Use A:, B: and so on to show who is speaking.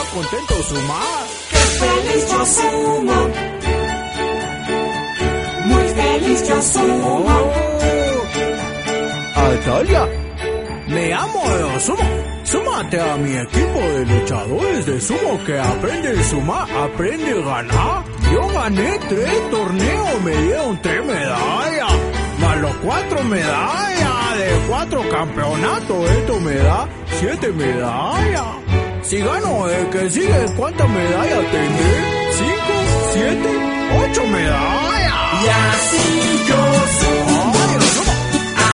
A: contento sumar.
B: ¡Qué feliz yo sumo! Muy feliz yo sumo.
A: Atalia, me amo de sumo. Súmate a mi equipo de luchadores de sumo que aprende a sumar, aprende a ganar. Yo gané 3 torneos, me dieron 3 medallas, más los 4 medallas de 4 campeonatos. Esto me da 7 medallas. Si gano el que sigue, ¿cuántas medallas tendré? 5, 7, 8 medallas.
B: Y así yo sumo.